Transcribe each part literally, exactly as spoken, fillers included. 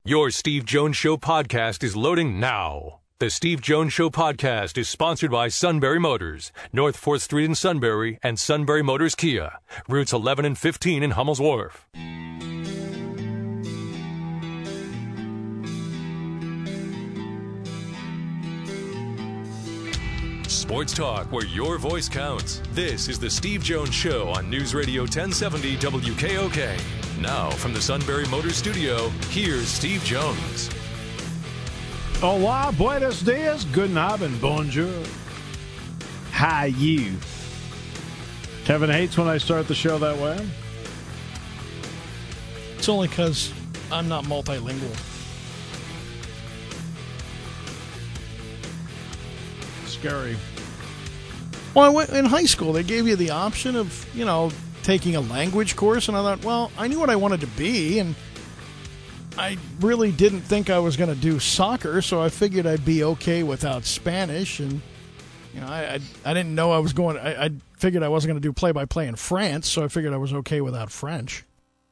Your Steve Jones Show podcast is loading now. The Steve Jones Show podcast is sponsored by Sunbury Motors, North fourth Street in Sunbury, and Sunbury Motors Kia, routes eleven and fifteen in Hummel's Wharf. Sports talk where your voice counts. This is the Steve Jones Show on News Radio ten seventy W K O K. Now, from the Sunbury Motors studio, here's Steve Jones. Hola, buenos dias, good night, and bonjour. Hi, you. Kevin hates when I start the show that way. It's only because I'm not multilingual. Scary. Well, I went, in high school, they gave you the option of, you know, taking a language course, and I thought, well, I knew what I wanted to be, and I really didn't think I was going to do soccer, so I figured I'd be okay without Spanish, and you know, I I, I didn't know I was going. I, I figured I wasn't going to do play-by-play in France, so I figured I was okay without French.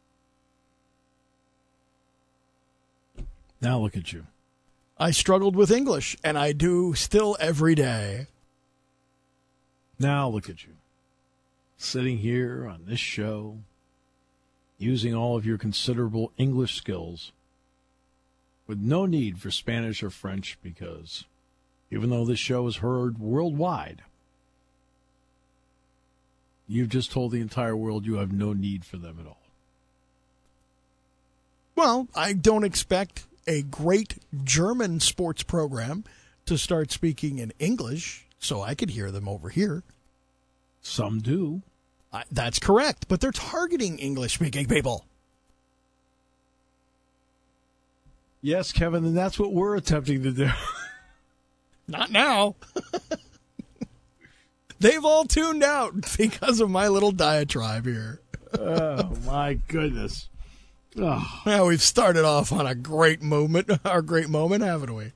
Now look at you. I struggled with English, and I do still every day. Now look at you. Sitting here on this show, using all of your considerable English skills with no need for Spanish or French, because even though this show is heard worldwide, you've just told the entire world you have no need for them at all. Well, I don't expect a great German sports program to start speaking in English so I could hear them over here. Some do. I, that's correct, but they're targeting English-speaking people. Yes, Kevin, and that's what we're attempting to do. Not now. They've all tuned out because of my little diatribe here. Oh, my goodness. Oh. Well, we've started off on a great moment, our great moment, haven't we?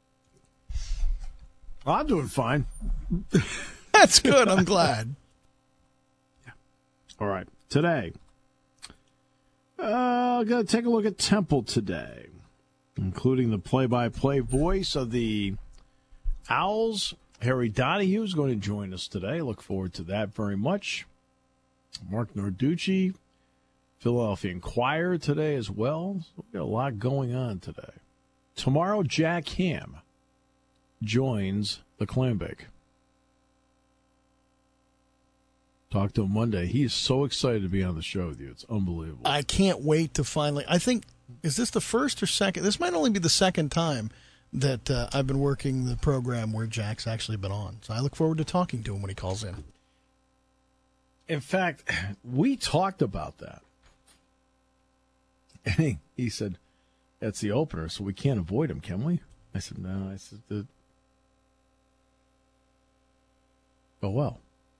Well, I'm doing fine. That's good. I'm glad. Yeah. All right. Today, uh, I'm going to take a look at Temple today, including the play-by-play voice of the Owls. Harry Donahue is going to join us today. Look forward to that very much. Mark Narducci, Philadelphia Inquirer today as well. So we've got a lot going on today. Tomorrow, Jack Ham joins the Clambake. Talk to him Monday. He is so excited to be on the show with you. It's unbelievable. I can't wait to finally. I think, is this the first or second? This might only be the second time that uh, I've been working the program where Jack's actually been on. So I look forward to talking to him when he calls in. In fact, we talked about that. And he, he said, that's the opener, so we can't avoid him, can we? I said, no. I said, the... oh, well.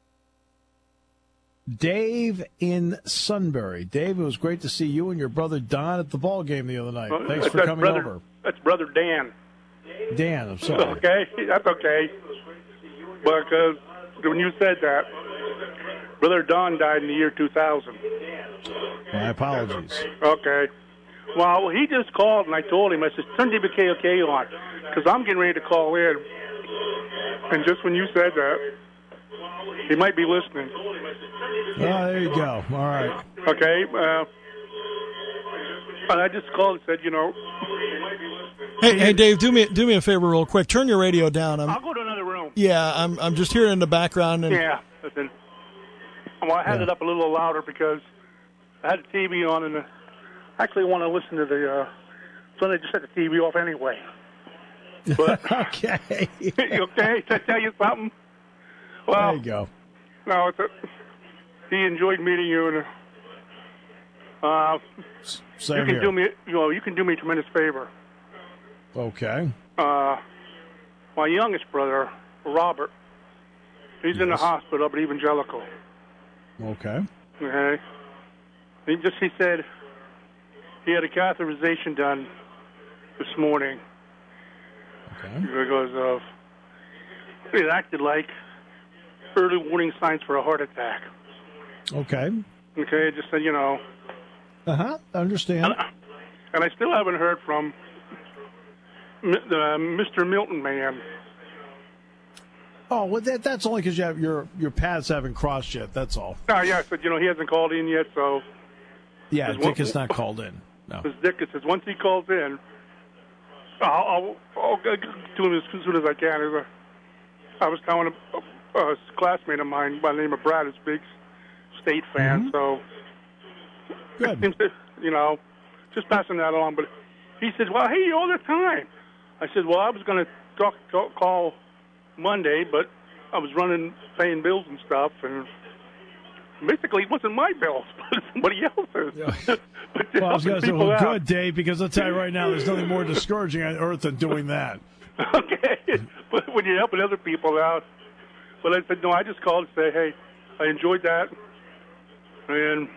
Dave in Sunbury. Dave, it was great to see you and your brother Don at the ball game the other night. Well, Thanks for coming brother, over. That's brother Dan. Dan, I'm sorry. Okay, that's okay. Because when you said that, brother Don died in the year two thousand. My apologies. Okay. Well, he just called, and I told him, I said, turn W K O K on, because I'm getting ready to call in. And just when you said that, he might be listening. Oh, there you go. All right. Okay. Uh, and I just called and said, you know. Hey, hey, Dave, do me do me a favor, real quick. Turn your radio down. I'm, I'll go to another room. Yeah, I'm I'm just hearing in the background. And yeah. Listen. Well, I had yeah. it up a little louder because I had the T V on, and I actually want to listen to the. Uh, so they just set the T V off anyway. But okay. okay. Did I tell you something? Well, there you go. No, it's a, he enjoyed meeting you, and uh, Same you can here. do me, you know, you can do me a tremendous favor. Okay. Uh, my youngest brother, Robert, he's yes. in the hospital up at Evangelical. Okay. Okay. He just he said he had a catheterization done this morning. Okay. Because of it acted like early warning signs for a heart attack. Okay. Okay, just said, you know. Uh-huh. Understand. And I, and I still haven't heard from uh, Mister Milton Man. Oh, well, that, that's only because you have, your your paths haven't crossed yet. That's all. No, yeah, I said, you know, he hasn't called in yet, so. Yeah, Dick has not called in. No. Because Dick says once he calls in, I'll, I'll, I'll get to him as soon as I can. A, I was telling a, a classmate of mine by the name of Brad, who's a big State fan, mm-hmm. so. Good. Seems to, you know, just passing that along. But he says, well, hey, all the time. I said, well, I was going to talk, talk, call Monday, but I was running, paying bills and stuff, and basically it wasn't my bills, but somebody else's. Yeah. but well, I was going to say, well, out. Good, Dave, because I'll tell you right now, there's nothing more discouraging on earth than doing that. Okay, but when you're helping other people out. But I said, no, I just called to say, hey, I enjoyed that, and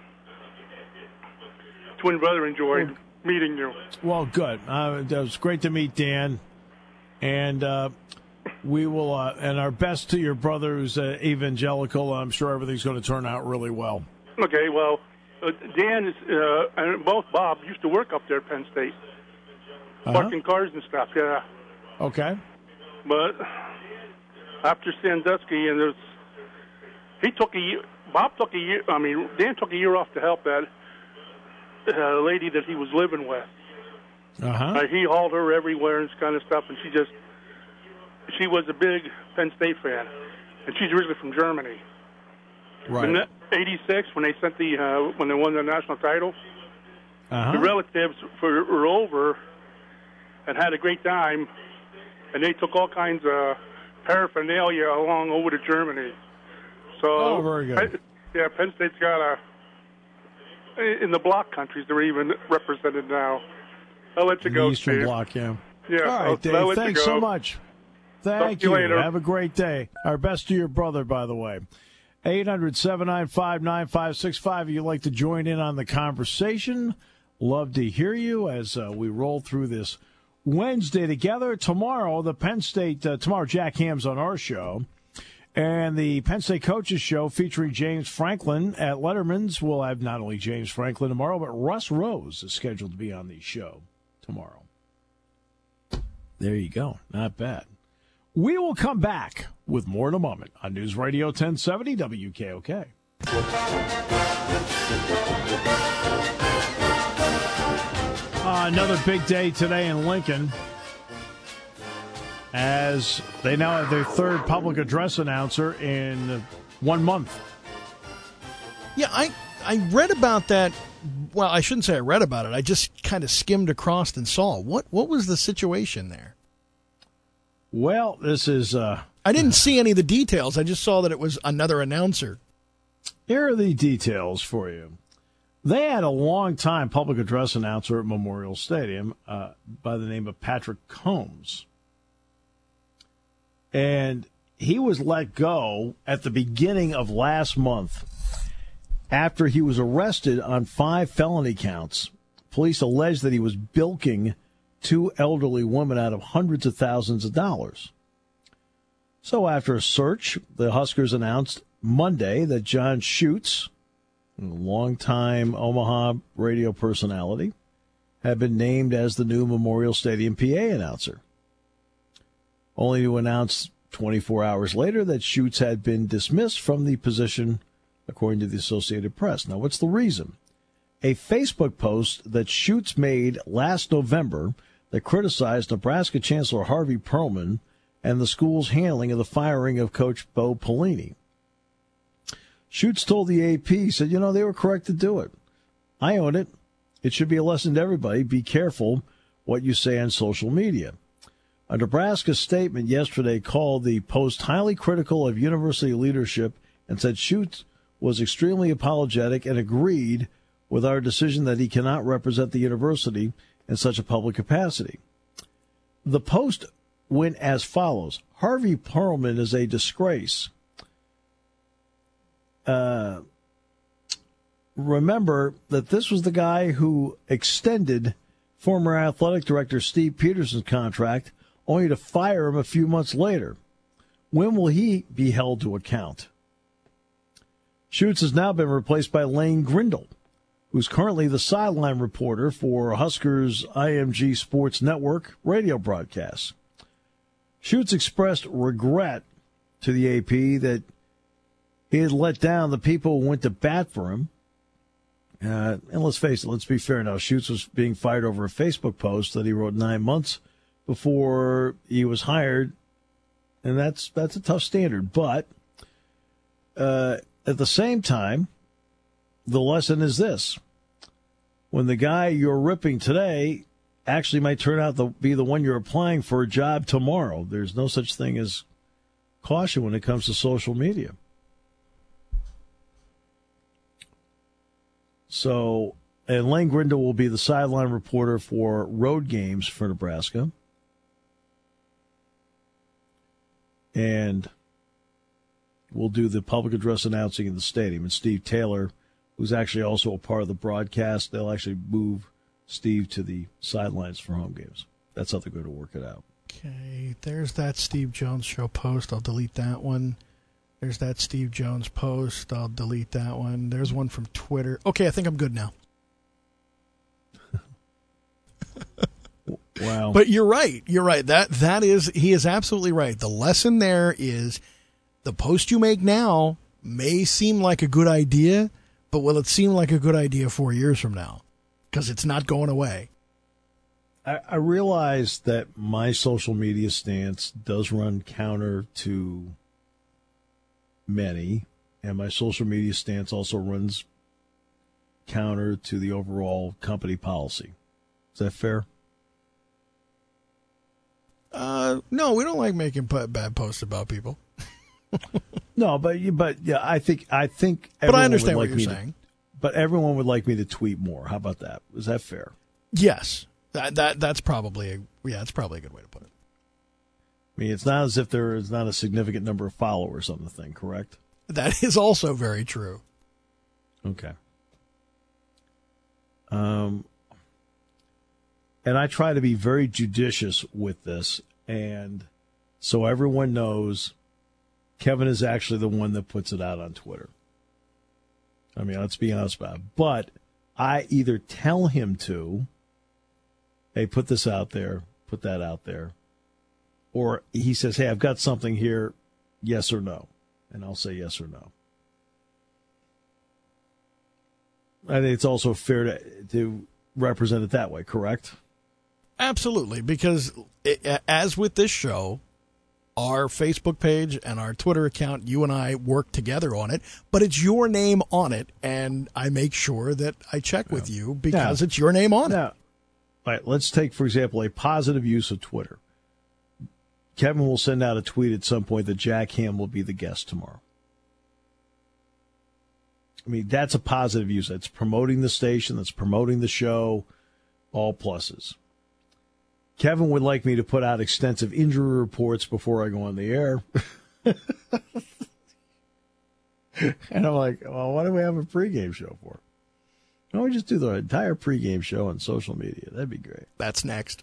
twin brother enjoyed well, meeting you. Well, good. Uh, it was great to meet Dan, and uh, we will, uh, and our best to your brother who's uh, evangelical. I'm sure everything's going to turn out really well. Okay, well, uh, Dan is, uh, and both Bob used to work up there at Penn State, uh-huh. parking cars and stuff, yeah. Okay. But after Sandusky, and there's, he took a year, Bob took a year, I mean, Dan took a year off to help that uh, lady that he was living with. Uh-huh. Uh, he hauled her everywhere and this kind of stuff, and she just, she was a big Penn State fan, and she's originally from Germany. Right. In eighty-six, when they sent the, uh, when they won the national title, uh-huh. the relatives were, were over and had a great time, and they took all kinds of paraphernalia along over to Germany. So, oh, very good. Penn, yeah, Penn State's got a, in the block countries, they're even represented now. I'll let you in go, the Eastern Steve. Bloc, yeah. Yeah. All right, I'll, Dave, I'll thanks so much. Thank you. you. Later. Have a great day. Our best to your brother, by the way. eight hundred, seven nine five, nine five six five. If you'd like to join in on the conversation, love to hear you as uh, we roll through this Wednesday together. Tomorrow, the Penn State, uh, tomorrow, Jack Ham's on our show. And the Penn State Coaches Show featuring James Franklin at Letterman's will have not only James Franklin tomorrow, but Russ Rose is scheduled to be on the show tomorrow. There you go. Not bad. We will come back with more in a moment on News Radio ten seventy W K O K. Uh, another big day today in Lincoln, as they now have their third public address announcer in one month. Yeah, I, I read about that. Well, I shouldn't say I read about it. I just kind of skimmed across and saw. What what was the situation there? Well, this is... Uh, I didn't see any of the details. I just saw that it was another announcer. Here are the details for you. They had a long-time public address announcer at Memorial Stadium uh, by the name of Patrick Combs. And he was let go at the beginning of last month after he was arrested on five felony counts. Police alleged that he was bilking two elderly women out of hundreds of thousands of dollars. So after a search, the Huskers announced Monday that John Schutz, a longtime Omaha radio personality, had been named as the new Memorial Stadium P A announcer, only to announce twenty-four hours later that Schutz had been dismissed from the position, according to the Associated Press. Now, what's the reason? A Facebook post that Schutz made last November that criticized Nebraska Chancellor Harvey Perlman and the school's handling of the firing of Coach Bo Pelini. Schutz told the A P, he said, you know, they were correct to do it. I own it. It should be a lesson to everybody. Be careful what you say on social media. A Nebraska statement yesterday called the post highly critical of university leadership and said Schutz was extremely apologetic and agreed with our decision that he cannot represent the university in such a public capacity. The post went as follows. Harvey Perlman is a disgrace. Uh, remember that this was the guy who extended former athletic director Steve Peterson's contract only to fire him a few months later. When will he be held to account? Schutz has now been replaced by Lane Grindle, who's currently the sideline reporter for Huskers I M G Sports Network radio broadcasts. Schutz expressed regret to the A P that he had let down the people who went to bat for him. Uh, and let's face it, let's be fair now. Schutz was being fired over a Facebook post that he wrote nine months before he was hired, and that's that's a tough standard. But uh, at the same time, the lesson is this. When the guy you're ripping today actually might turn out to be the one you're applying for a job tomorrow, there's no such thing as caution when it comes to social media. So, and Lane Grindle will be the sideline reporter for road games for Nebraska. And we'll do the public address announcing in the stadium. And Steve Taylor, who's actually also a part of the broadcast, they'll actually move Steve to the sidelines for home games. That's how they're going to work it out. Okay, there's that Steve Jones show post. I'll delete that one. There's that Steve Jones post. I'll delete that one. There's one from Twitter. Okay, I think I'm good now. Wow. But you're right. You're right. That that is he is absolutely right. The lesson there is the post you make now may seem like a good idea, but will it seem like a good idea four years from now? Because it's not going away. I, I realize that my social media stance does run counter to many, and my social media stance also runs counter to the overall company policy. Is that fair? Uh, no, we don't like making bad posts about people. No, but but yeah, I think I think. But I understand what like you're saying. To, but everyone would like me to tweet more. How about that? Is that fair? Yes, that that that's probably a, yeah, that's probably a good way to put it. I mean, it's not as if there is not a significant number of followers on the thing, correct? That is also very true. Okay. Um, and I try to be very judicious with this, and so everyone knows Kevin is actually the one that puts it out on Twitter. I mean, let's be honest about it. But I either tell him to, hey, put this out there, put that out there, or he says, hey, I've got something here, yes or no. And I'll say yes or no. I think it's also fair to, to represent it that way, correct? Absolutely, because it, as with this show, our Facebook page and our Twitter account, you and I work together on it, but it's your name on it, and I make sure that I check with you because now, it's your name on now, it. All right, let's take, for example, a positive use of Twitter. Kevin will send out a tweet at some point that Jack Ham will be the guest tomorrow. I mean, that's a positive use. That's promoting the station. That's promoting the show. All pluses. Kevin would like me to put out extensive injury reports before I go on the air. And I'm like, well, what do we have a pregame show for? Why don't we just do the entire pregame show on social media? That'd be great. That's next.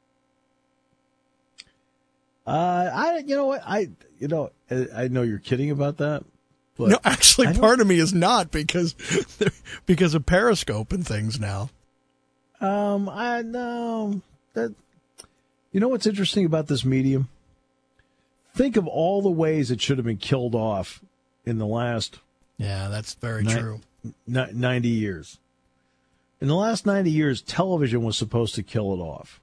Uh, I, you know what, I, you know, I, I know you're kidding about that. But no, actually, part of me is not because because of Periscope and things now. Um, I know that. You know what's interesting about this medium? Think of all the ways it should have been killed off in the last. Yeah, that's very ni- true. N- ninety years. In the last ninety years, television was supposed to kill it off,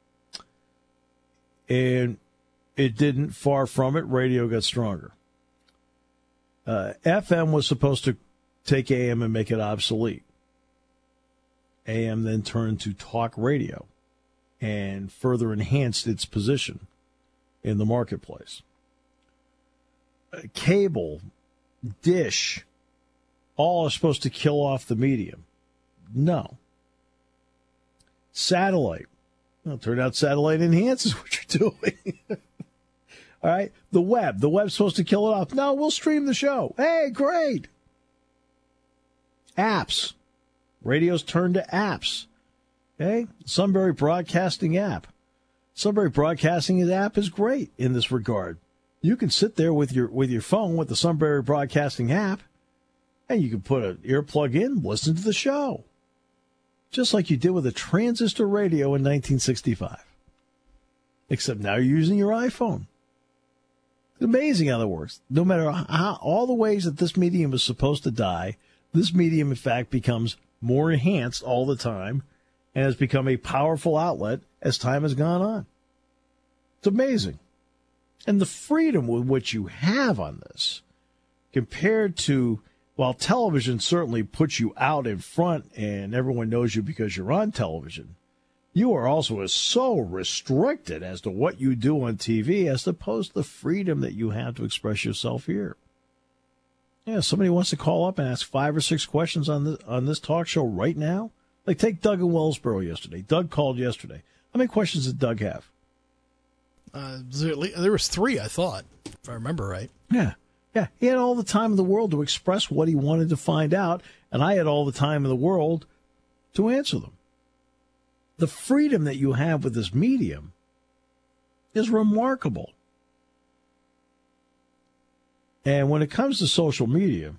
and it didn't. Far from it. Radio got stronger. Uh, F M was supposed to take A M and make it obsolete. A M then turned to talk radio and further enhanced its position in the marketplace. Uh, cable, dish, all are supposed to kill off the medium. No. Satellite. Well, it turned out satellite enhances what you're doing. All right, the web. The web's supposed to kill it off. No, we'll stream the show. Hey, great. Apps. Radio's turned to apps. Okay, Sunbury Broadcasting app. Sunbury Broadcasting app is great in this regard. You can sit there with your with your phone with the Sunbury Broadcasting app And you can put an earplug in, listen to the show. Just like you did with a transistor radio in nineteen sixty-five. Except now you're using your iPhone. It's amazing how that works. No matter how, all the ways that this medium is supposed to die, this medium, in fact, becomes more enhanced all the time and has become a powerful outlet as time has gone on. It's amazing. And the freedom with which you have on this, compared to, while television certainly puts you out in front and everyone knows you because you're on television, you are also so restricted as to what you do on T V as opposed to the freedom that you have to express yourself here. Yeah, somebody wants to call up and ask five or six questions on this, on this talk show right now. Like take Doug in Wellsboro yesterday. Doug called yesterday. How many questions did Doug have? Uh, there was three, I thought, if I remember right. Yeah. Yeah, he had all the time in the world to express what he wanted to find out, and I had all the time in the world to answer them. The freedom that you have with this medium is remarkable. And when it comes to social media,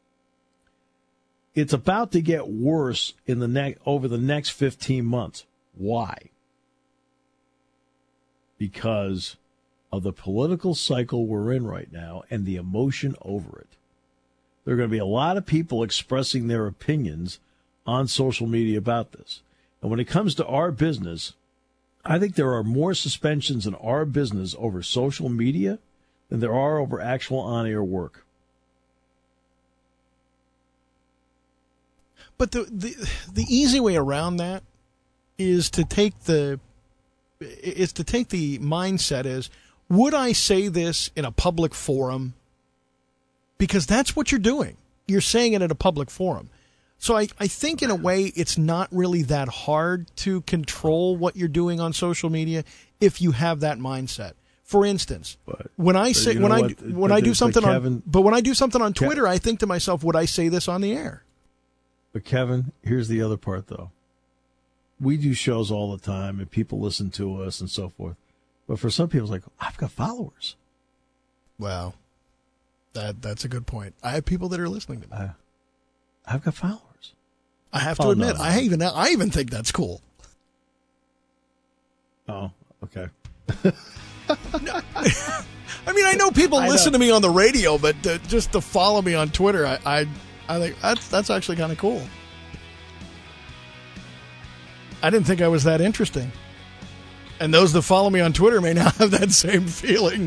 it's about to get worse in the ne- over the next fifteen months. Why? Because of the political cycle we're in right now and the emotion over it. There are going to be a lot of people expressing their opinions on social media about this. And when it comes to our business, I think there are more suspensions in our business over social media than there are over actual on-air work. But the, the the easy way around that is to take the is to take the mindset as, would I say this in a public forum? Because that's what you're doing. You're saying it at a public forum. So I, I think in a way it's not really that hard to control what you're doing on social media if you have that mindset. For instance, but, when I say when I what? when but I do something Kevin, on but when I do something on Twitter, Ke- I think to myself, would I say this on the air? But Kevin, here's the other part though. We do shows all the time and people listen to us and so forth. But for some people, it's like, I've got followers. Wow. That that's a good point. I have people that are listening to me. Uh, I've got followers. I have to oh, admit, no, no. I even I even think that's cool. Oh, okay. I mean, I know people I listen know. to me on the radio, but to, just to follow me on Twitter, I I, I think that's that's actually kind of cool. I didn't think I was that interesting. And those that follow me on Twitter may now have that same feeling.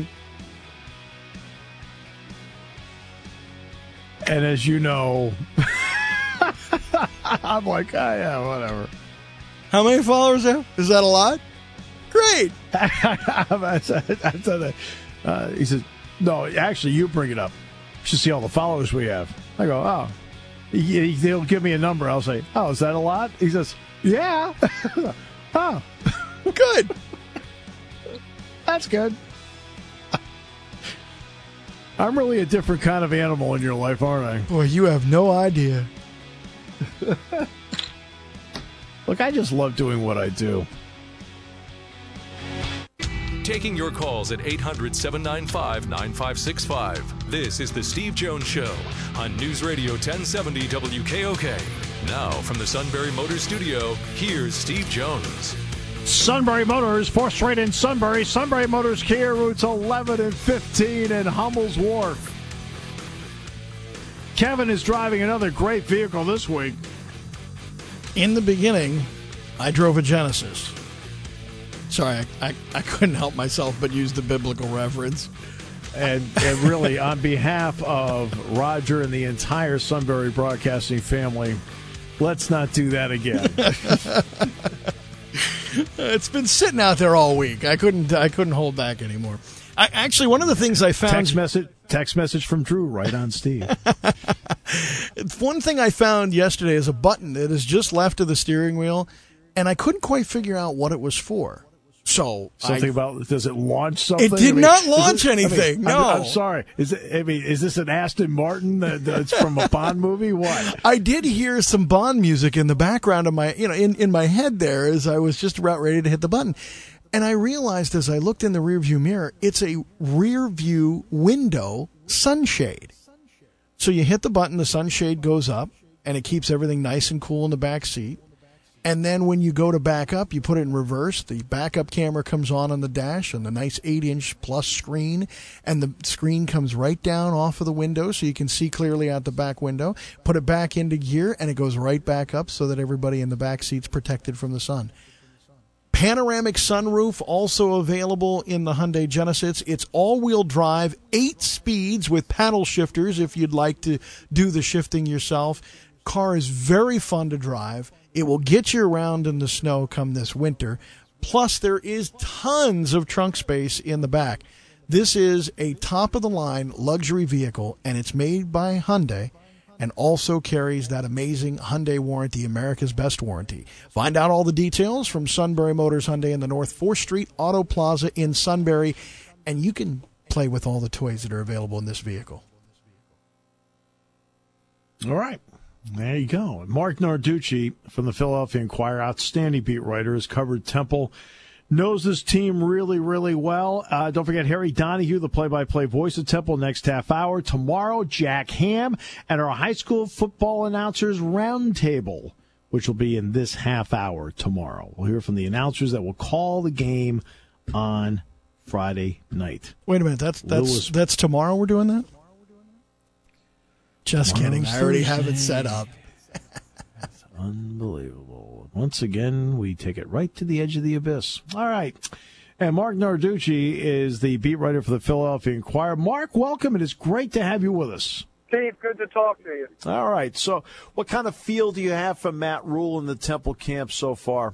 And as you know, I'm like, oh, yeah, whatever. How many followers do you have? Is that a lot? Great. I said, I said, uh, he says, no, actually, you bring it up. You should see all the followers we have. I go, oh. He, he'll give me a number. I'll say, oh, is that a lot? He says, yeah. Oh. Good. That's good. I'm really a different kind of animal in your life, aren't I? Boy, you have no idea. Look, I just love doing what I do. Taking your calls at eight hundred, seven nine five, nine five six five. This is The Steve Jones Show on News Radio ten seventy W K O K. Now, from the Sunbury Motors Studio, here's Steve Jones. Sunbury Motors, fourth Street in Sunbury. Sunbury Motors Kia, routes eleven and fifteen in Hummel's Wharf. Kevin is driving another great vehicle this week. In the beginning, I drove a Genesis. Sorry, I, I, I couldn't help myself but use the biblical reference. And, and really, on behalf of Roger and the entire Sunbury Broadcasting family, let's not do that again. It's been sitting out there all week. I couldn't I couldn't hold back anymore. I, actually, one of the things I found... Text message, text message from Drew right on Steve. One thing I found yesterday is a button that is just left of the steering wheel, and I couldn't quite figure out what it was for. So Something I, about, does it launch something? It did I mean, not launch it, anything, I mean, no. I'm, I'm sorry. Is it? I mean, is this an Aston Martin that, that's from a Bond movie? What? I did hear some Bond music in the background of my, you know, in, in my head there as I was just about ready to hit the button. And I realized as I looked in the rearview mirror, it's a rear view window sunshade. So you hit the button, the sunshade goes up, and it keeps everything nice and cool in the back seat. And then when you go to back up, you put it in reverse. The backup camera comes on on the dash and the nice eight-inch plus screen. And the screen comes right down off of the window so you can see clearly out the back window. Put it back into gear, and it goes right back up so that everybody in the back seat's protected from the sun. Panoramic sunroof also available in the Hyundai Genesis. It's all-wheel drive, eight speeds with paddle shifters if you'd like to do the shifting yourself. Car is very fun to drive. It will get you around in the snow come this winter. Plus, there is tons of trunk space in the back. This is a top-of-the-line luxury vehicle, and it's made by Hyundai and also carries that amazing Hyundai warranty, America's Best Warranty. Find out all the details from Sunbury Motors Hyundai in the North fourth Street Auto Plaza in Sunbury, and you can play with all the toys that are available in this vehicle. All right. There you go. Mark Narducci from the Philadelphia Inquirer, outstanding beat writer, has covered Temple, knows this team really, really well. Uh, don't forget Harry Donahue, the play-by-play voice of Temple, next half hour. Tomorrow, Jack Ham and our high school football announcers roundtable, which will be in this half hour tomorrow. We'll hear from the announcers that will call the game on Friday night. Wait a minute. That's that's Lewis. That's tomorrow we're doing that? Just tomorrow's kidding. I already have it set up. That's unbelievable. Once again, we take it right to the edge of the abyss. All right. And Mark Narducci is the beat writer for the Philadelphia Inquirer. Mark, welcome. It is great to have you with us. Steve, good to talk to you. All right. So what kind of feel do you have from Matt Rule in the Temple camp so far?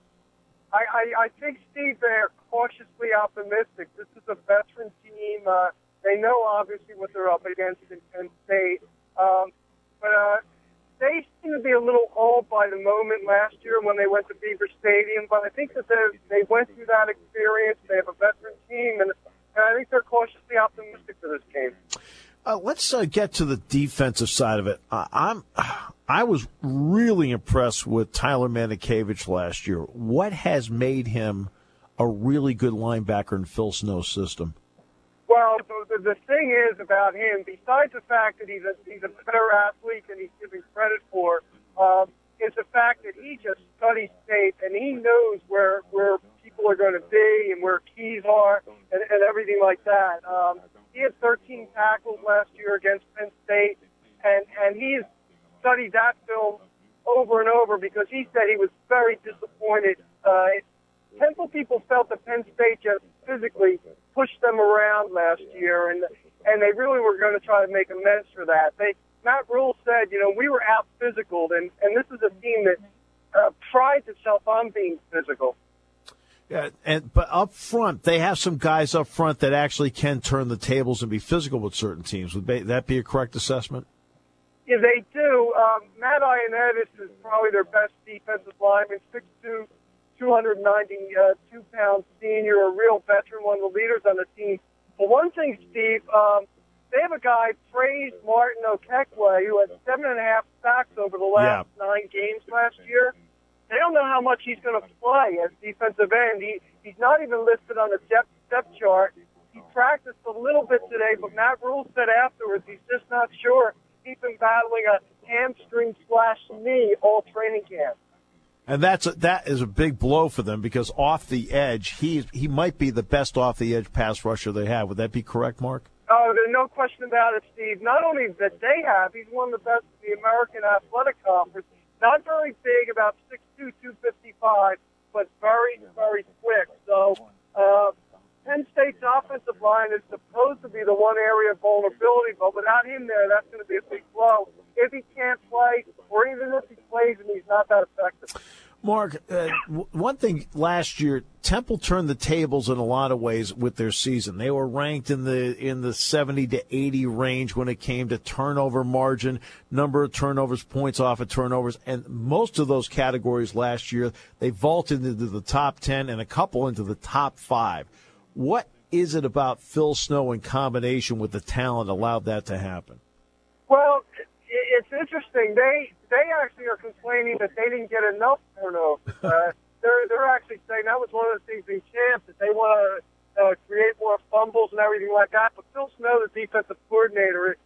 I, I, I think, Steve, they're cautiously optimistic. This is a veteran team. Uh, they know, obviously, what they're up against in Penn State. Um, but uh, they seem to be a little awed by the moment last year when they went to Beaver Stadium. But I think that they they went through that experience. They have a veteran team, and, and I think they're cautiously optimistic for this game. Uh, let's uh, get to the defensive side of it. Uh, I'm, I was really impressed with Tyler Manikevich last year. What has made him a really good linebacker in Phil Snow's system? Well, the, the thing is about him, besides the fact that he's a, he's a better athlete than he's given credit for, um, is the fact that he just studies tape and he knows where where people are going to be and where keys are and, and everything like that. Um, he had thirteen tackles last year against Penn State, and, and he's studied that film over and over because he said he was very disappointed. Uh, Temple people felt that Penn State just physically pushed them around last year, and and they really were going to try to make amends for that. They Matt Rule said, you know, we were out physical, and, and this is a team that uh, prides itself on being physical. Yeah, and but up front, they have some guys up front that actually can turn the tables and be physical with certain teams. Would that be a correct assessment? Yeah, they do. Um, Matt Ioannidis is probably their best defensive lineman, six two, two hundred ninety-two pound senior, a real veteran, one of the leaders on the team. But one thing, Steve, um, they have a guy, Praise Martin Okekwe, who had seven and a half sacks over the last yeah. nine games last year. They don't know how much he's going to play as defensive end. He he's not even listed on the depth depth chart. He practiced a little bit today, but Matt Rule said afterwards he's just not sure. He's been battling a hamstring slash knee all training camp. And that's a, that is a big blow for them because off the edge, he he might be the best off the edge pass rusher they have. Would that be correct, Mark? Oh, there's no question about it, Steve. Not only that they have, he's one of the best in the American Athletic Conference. Not very big, about six two, two fifty-five, but very, very quick. So uh, Penn State's offensive line is supposed to be the one area of vulnerability, but without him there, that's going to be a big blow if he can't play, or even if he plays and he's not that effective. Mark, uh, w- one thing last year, Temple turned the tables in a lot of ways with their season. They were ranked in the in the seventy to eighty range when it came to turnover margin, number of turnovers, points off of turnovers, and most of those categories last year, they vaulted into the top ten and a couple into the top five. What is it about Phil Snow in combination with the talent allowed that to happen? Well, it's interesting. They they actually are complaining that they didn't get enough turnovers. Uh, they're they're actually saying that was one of the things in camp that they want to uh, create more fumbles and everything like that. But Phil Snow, the defensive coordinator,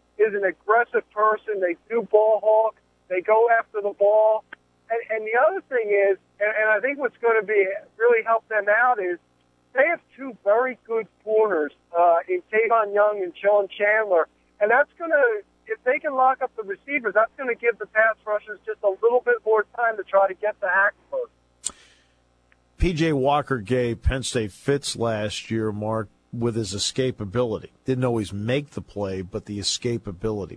is an aggressive person. They do ball hawk. They go after the ball. And, and the other thing is, and, and I think what's going to be really help them out is they have two very good corners uh, in Tavon Young and Sean Chandler. And that's going to, if they can lock up the receivers, that's going to give the pass rushers just a little bit more time to try to get the hack first. P J Walker gave Penn State fits last year, Mark, with his escapability. Didn't always make the play, but the escapability.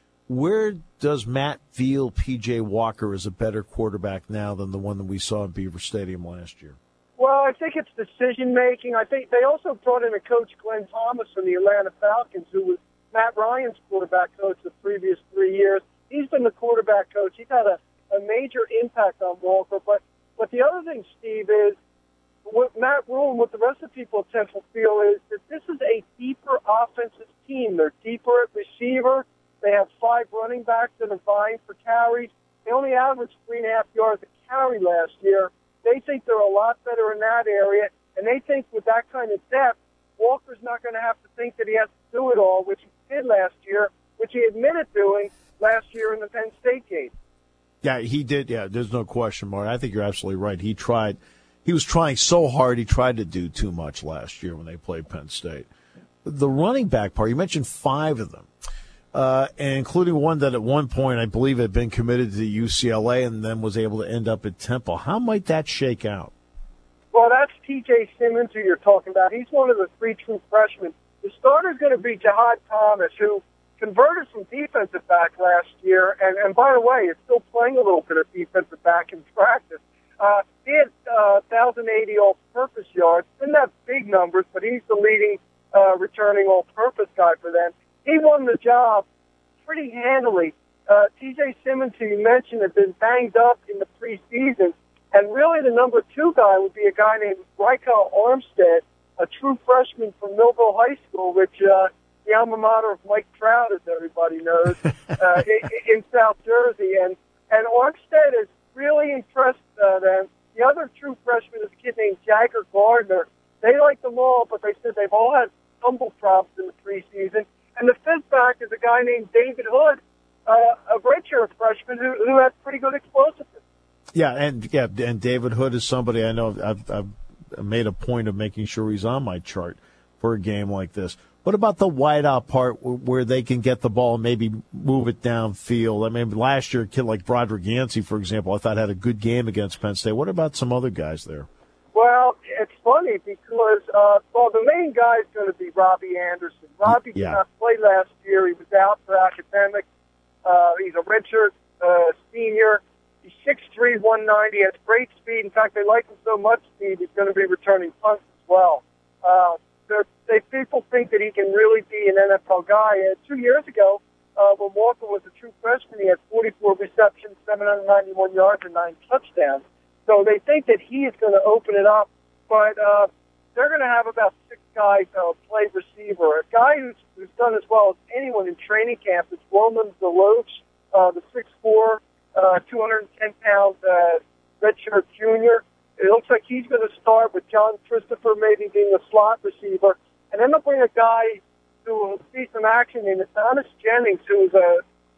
Where does Matt feel P J Walker is a better quarterback now than the one that we saw in Beaver Stadium last year? Well, I think it's decision-making. I think they also brought in a coach, Glenn Thomas, from the Atlanta Falcons, who was Matt Ryan's quarterback coach the previous three years. He's been the quarterback coach. He's had a, a major impact on Walker. But, but the other thing, Steve, is what Matt Rule and what the rest of the people at Temple feel is that this is a deeper offensive team. They're deeper at receiver. They have five running backs that are vying for carries. They only averaged three and a half yards a carry last year. They think they're a lot better in that area, and they think with that kind of depth, Walker's not going to have to think that he has to do it all, which he did last year, which he admitted doing last year in the Penn State game. Yeah, he did. Yeah, there's no question, Mark. I think you're absolutely right. He tried. He was trying so hard, he tried to do too much last year when they played Penn State. The running back part, you mentioned five of them, uh, and including one that at one point I believe had been committed to U C L A and then was able to end up at Temple. How might that shake out? Well, that's T J Simmons who you're talking about. He's one of the three true freshmen. The starter's going to be Jahad Thomas, who converted from defensive back last year, and, and by the way, is still playing a little bit of defensive back in practice. Uh, he had uh, one thousand eighty all-purpose yards. Didn't have big numbers, but he's the leading uh, returning all-purpose guy for them. He won the job pretty handily. Uh, T J Simmons, who you mentioned, had been banged up in the preseason, and really the number two guy would be a guy named Rykel Armstead, a true freshman from Millville High School, which uh, the alma mater of Mike Trout, as everybody knows, uh, in, in South Jersey. And, and Armstead has really impressed uh, them. The other true freshman is a kid named Jagger Gardner. They like them all, but they said they've all had stumble problems in the preseason. And the fifth back is a guy named David Hood, uh, a redshirt freshman who, who has pretty good explosiveness. Yeah, and yeah, and David Hood is somebody I know I've, I've made a point of making sure he's on my chart for a game like this. What about the wideout part where they can get the ball and maybe move it downfield? I mean, last year, a kid like Broderick Yancey, for example, I thought had a good game against Penn State. What about some other guys there? Well, it's funny because, uh, well, the main guy is going to be Robbie Anderson. Robbie yeah. did not play last year. He was out for academics. Uh, he's a redshirt uh, senior. He's six three, one ninety, has great speed. In fact, they like him so much, Steve, he's going to be returning punts as well. Uh, they people think that he can really be an N F L guy. Uh, two years ago, uh, when Walker was a true freshman, he had forty-four receptions, seven hundred ninety-one yards, and nine touchdowns. So they think that he is going to open it up. But uh, they're going to have about six guys uh, play receiver. A guy who's, who's done as well as anyone in training camp is Roman Deloach, uh, the six four, uh, two hundred ten pound uh, redshirt junior. It looks like he's going to start with John Christopher maybe being a slot receiver. And then they'll bring a guy who will see some action in Adonis Jennings, who's a,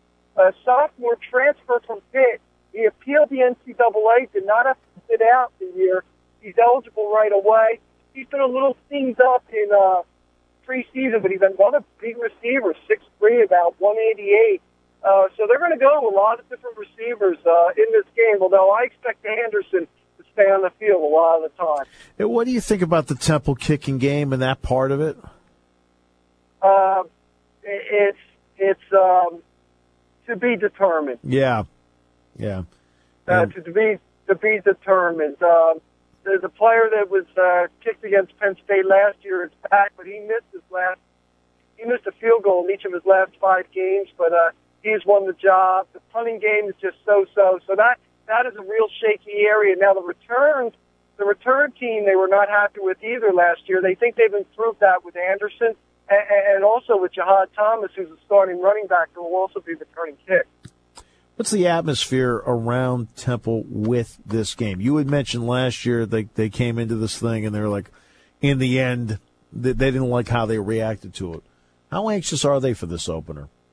a sophomore transfer from Pitt. He appealed the N C double A, did not have to sit out the year. He's eligible right away. He's been a little dinged up in uh, preseason, but he's another big receiver, six three, about one eighty-eight. Uh, so they're going to go to a lot of different receivers uh, in this game, although I expect Anderson to stay on the field a lot of the time. And what do you think about the Temple kicking game and that part of it? Uh, it's it's um, to be determined. Yeah, yeah. Uh, to, to be to be determined. Um, there's a player that was uh, kicked against Penn State last year. It's back, but he missed his last. He missed a field goal in each of his last five games, but uh, he's won the job. The punting game is just so-so. So that that is a real shaky area. Now the return, the return team, they were not happy with either last year. They think they've improved that with Anderson and, and also with Jahad Thomas, who's a starting running back, who will also be returning kick. What's the atmosphere around Temple with this game? You had mentioned last year they they came into this thing and they were like, in the end, they, they didn't like how they reacted to it. How anxious are they for this opener?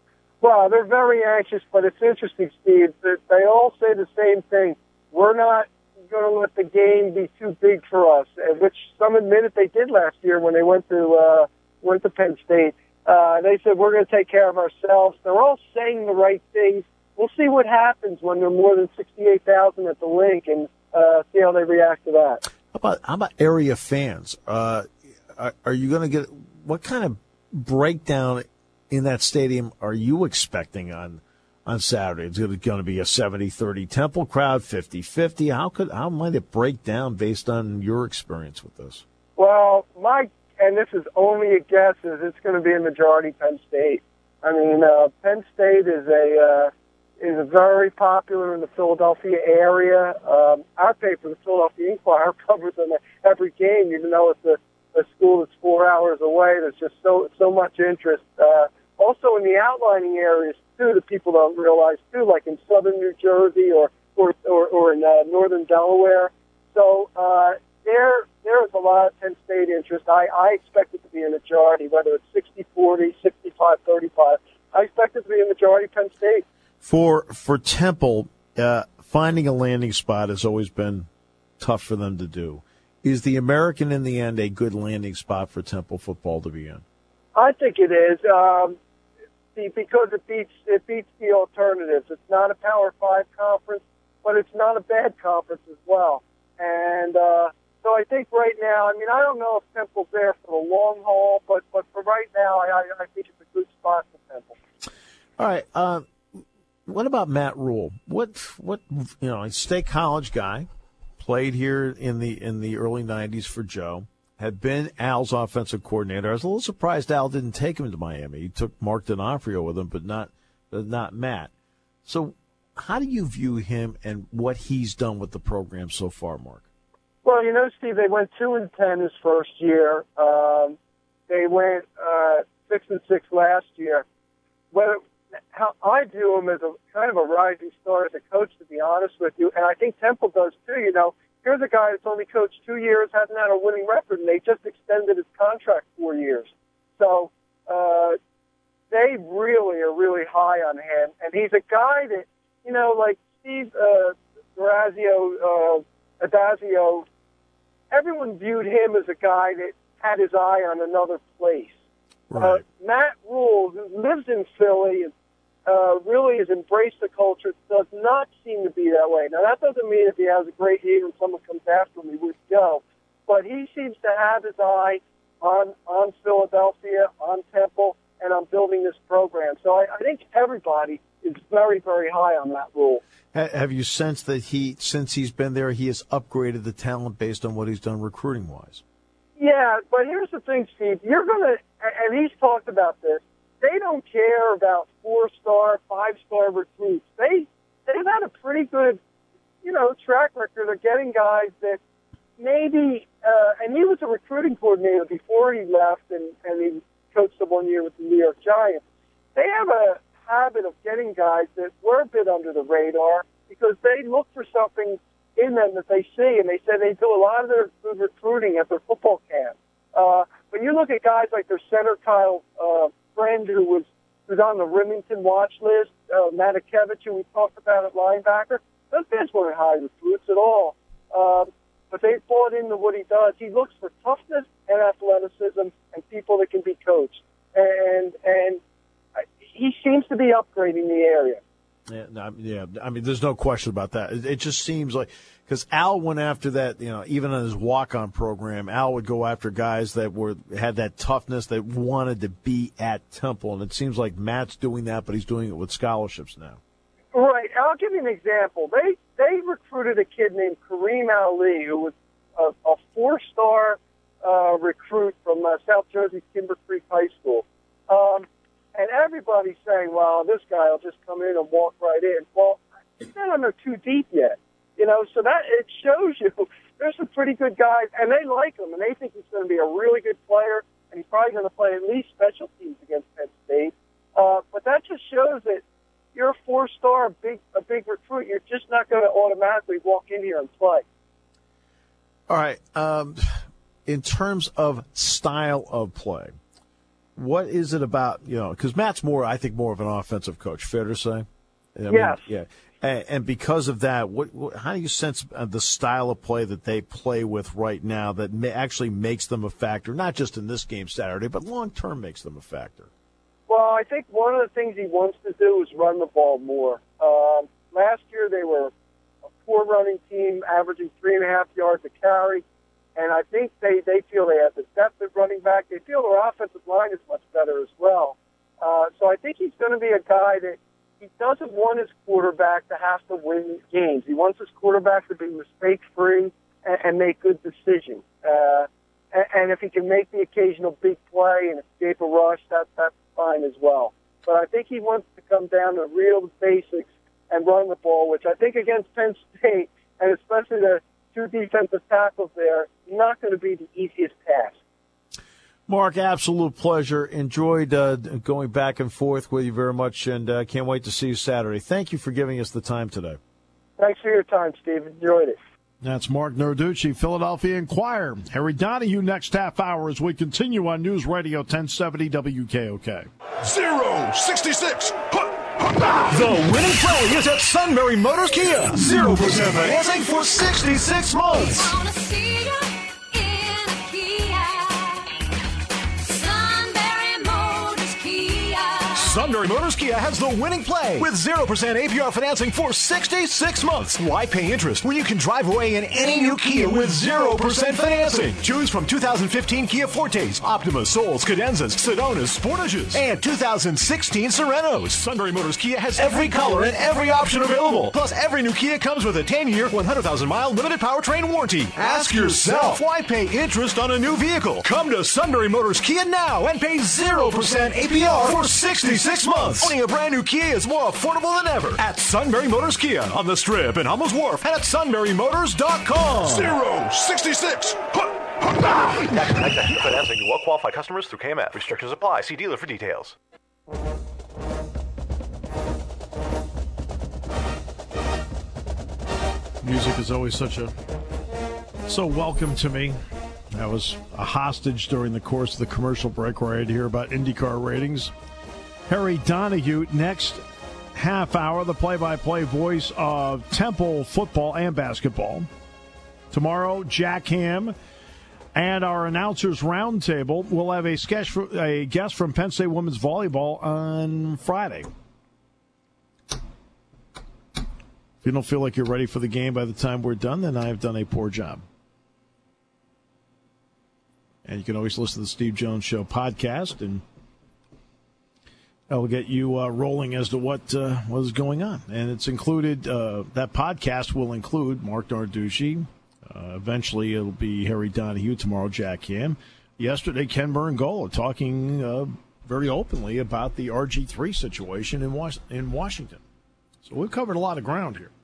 Well, they're very anxious, but it's interesting, Steve, that they all say the same thing. We're not going to let the game be too big for us, which some admitted they did last year when they went to uh, went to Penn State. Uh, they said, we're going to take care of ourselves. They're all saying the right things. We'll see what happens when there are more than sixty-eight thousand at the link and uh, see how they react to that. How about, how about area fans? Uh, are, are you going to get – what kind of breakdown in that stadium are you expecting on on Saturday? Is it going to be a seventy thirty Temple crowd, fifty fifty? How could how might it break down based on your experience with this? Well, my and this is only a guess, is it's going to be a majority Penn State. I mean, uh, Penn State is a uh, is very popular in the Philadelphia area. Um, our paper, the Philadelphia Inquirer, covers them every game, even though it's a, a school that's four hours away. There's just so so much interest. Uh, also in the outlying areas too, that people don't realize too, like in southern New Jersey or or or, or in uh, northern Delaware. So uh, there there is a lot of Penn State interest. I, I expect it to be a majority, whether it's sixty forty, sixty-five thirty-five. I expect it to be a majority Penn State. For for Temple, uh, finding a landing spot has always been tough for them to do. Is the American in the end a good landing spot for Temple football to be in? I think it is, um, because it beats it beats the alternatives. It's not a Power Five conference, but it's not a bad conference as well. And uh, so I think right now, I mean, I don't know if Temple's there for the long haul, but but for right now, I, I think it's a good spot for Temple. All right. Uh, what about Matt Rule? What what you know? A State College guy, played here in the in the early nineties for Joe. Had been Al's offensive coordinator. I was a little surprised Al didn't take him to Miami. He took Mark D'Onofrio with him, but not but not Matt. So how do you view him and what he's done with the program so far, Mark? Well, you know, Steve, they went two and ten his first year. Um, they went uh, six and six last year. Whether how I view him as a kind of a rising star as a coach, to be honest with you, and I think Temple does too. You know, here's a guy that's only coached two years, hasn't had a winning record, and they just extended his contract four years. So uh, they really are really high on him, and he's a guy that, you know, like Steve uh, D'Orazio, uh, Adazio, everyone viewed him as a guy that had his eye on another place. Right. Uh, Matt Rule, who lives in Philly, uh, really has embraced the culture. Does not seem to be that way. Now, that doesn't mean if he has a great year and someone comes after him, he would go. But he seems to have his eye on on Philadelphia, on Temple, and on building this program. So I, I think everybody is very, very high on Matt Rule. Have you sensed that he, since he's been there, he has upgraded the talent based on what he's done recruiting-wise? Yeah, but here's the thing, Steve. You're going to, and he's talked about this, they don't care about four-star, five-star recruits. They, they've had a pretty good, you know, track record of getting guys that maybe, uh, and he was a recruiting coordinator before he left, and, and he coached them one year with the New York Giants. They have a habit of getting guys that were a bit under the radar because they look for something in them that they see, and they said they do a lot of their good recruiting at their football camp. Uh, when you look at guys like their center, Kyle uh, Friend, who was who's on the Remington watch list, uh, Matakevich, who we talked about at linebacker, those guys weren't high recruits at all. Um, but they bought into what he does. He looks for toughness and athleticism and people that can be coached. And and he seems to be upgrading the area. Yeah, no, yeah. I mean, there's no question about that. It, it just seems like because Al went after that. You know, even on his walk-on program, Al would go after guys that were had that toughness, that wanted to be at Temple, and it seems like Matt's doing that, but he's doing it with scholarships now. Right. I'll give you an example. They they recruited a kid named Kareem Ali, who was a, a four-star uh, recruit from uh, South Jersey's Timber Creek High School. Um, And everybody's saying, well, this guy will just come in and walk right in. Well, he's not under too deep yet. You know, so that it shows you there's some pretty good guys, and they like him, and they think he's going to be a really good player, and he's probably going to play at least special teams against Penn State. Uh, but that just shows that you're a four-star, a big, a big recruit. You're just not going to automatically walk in here and play. All right. Um, in terms of style of play, what is it about, you know, because Matt's more, I think, more of an offensive coach, fair to say? I mean, yes. Yeah. And, and because of that, what, what, how do you sense the style of play that they play with right now that may, actually makes them a factor, not just in this game Saturday, but long-term makes them a factor? Well, I think one of the things he wants to do is run the ball more. Um, last year they were a poor running team, averaging three and a half yards a carry. And I think they, they feel they have the depth at running back. They feel their offensive line is much better as well. Uh, so I think he's going to be a guy that he doesn't want his quarterback to have to win games. He wants his quarterback to be mistake-free and, and make good decisions. Uh, and, and if he can make the occasional big play and escape a rush, that, that's fine as well. But I think he wants to come down to real basics and run the ball, which I think against Penn State, and especially the two defensive tackles there, not going to be the easiest task. Mark, absolute pleasure. Enjoyed uh, going back and forth with you very much, and uh, can't wait to see you Saturday. Thank you for giving us the time today. Thanks for your time, Steve. Enjoyed it. That's Mark Narducci, Philadelphia Inquirer. Harry Donahue next half hour as we continue on News Radio ten seventy W K O K. Zero sixty-six. The winning play is at Sunbury Motors Kia. Zero percent financing for sixty-six months. Sunbury Motors Kia has the winning play with zero percent A P R financing for sixty-six months. Why pay interest when you can drive away in any new Kia with zero percent financing? Choose from two thousand fifteen Kia Fortes, Optima, Souls, Cadenzas, Sedonas, Sportages, and two thousand sixteen Serenos. Sunbury Motors Kia has every color and every option available. Plus, every new Kia comes with a ten-year, one hundred thousand mile limited powertrain warranty. Ask yourself, why pay interest on a new vehicle? Come to Sunbury Motors Kia now and pay zero percent A P R for sixty-six months. Owning a brand new Kia is more affordable than ever at Sunbury Motors Kia on the Strip in Hummels Wharf and at sunbury motors dot com. Zero sixty-six. Financing to well-qualified customers through K M F. Restrictions apply. See dealer for details. Music is always such a so welcome to me. I was a hostage during the course of the commercial break where I had to hear about IndyCar ratings. Harry Donahue, next half hour, the play-by-play voice of Temple football and basketball. Tomorrow, Jack Ham and our announcers roundtable. We'll have a, sketch for, a guest from Penn State women's volleyball on Friday. If you don't feel like you're ready for the game by the time we're done, then I have done a poor job. And you can always listen to the Steve Jones Show podcast, and I'll get you uh, rolling as to what uh, what is going on. And it's included, uh, that podcast will include Mark Narducci. Uh, eventually, it'll be Harry Donahue. Tomorrow, Jack Ham. Yesterday, Ken Berengola talking uh, very openly about the R G three situation in, Was- in Washington. So we've covered a lot of ground here.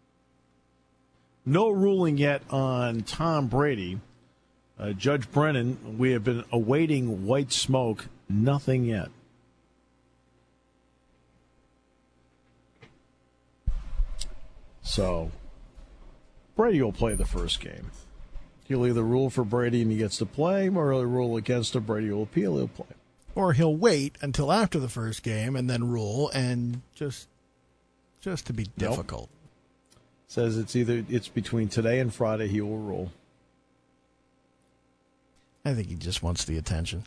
No ruling yet on Tom Brady. Uh, Judge Brennan, we have been awaiting white smoke. Nothing yet. So, Brady will play the first game. He'll either rule for Brady and he gets to play, or he'll rule against him, Brady will appeal, he'll play. Or he'll wait until after the first game and then rule, and just just to be difficult. Nope. Says it's either it's between today and Friday he will rule. I think he just wants the attention.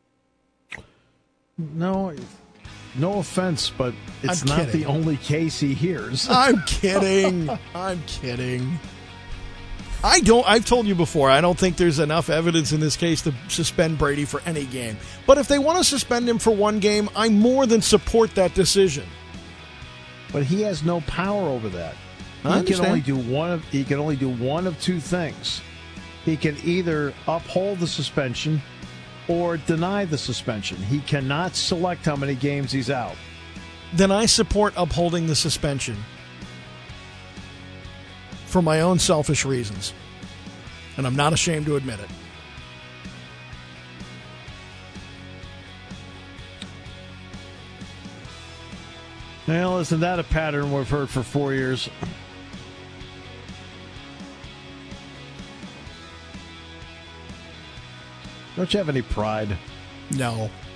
No, no offense, but it's I'm not kidding. the only case he hears. I'm kidding. I'm kidding. I don't. I've told you before, I don't think there's enough evidence in this case to suspend Brady for any game. But if they want to suspend him for one game, I more than support that decision. But he has no power over that. I He can understand. only do one of he can only do one of two things. He can either uphold the suspension or deny the suspension. He cannot select how many games he's out. Then I support upholding the suspension for my own selfish reasons. And I'm not ashamed to admit it. Well, isn't that a pattern we've heard for four years? Don't you have any pride? No.